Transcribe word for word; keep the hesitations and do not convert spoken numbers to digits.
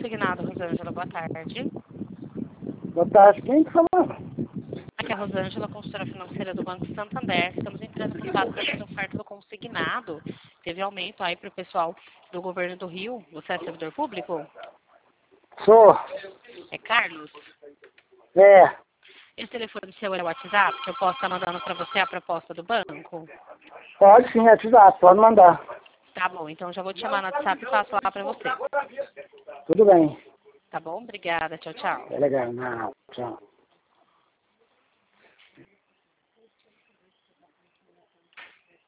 Consignado, Rosângela, boa tarde. Boa tarde, quem tá falando? Aqui é a Rosângela, consultora financeira do Banco Santander. Estamos entrando em contato para fazer oferta do consignado. Teve aumento aí para o pessoal do governo do Rio. Você é servidor público? Sou. É Carlos? É. Esse telefone seu é o WhatsApp, que eu posso estar mandando para você a proposta do banco? Pode sim, é WhatsApp, pode mandar. Tá bom, então já vou te chamar no WhatsApp e passo lá para você. Tudo bem. Tá bom? Obrigada. Tchau, tchau. É legal, não, tchau.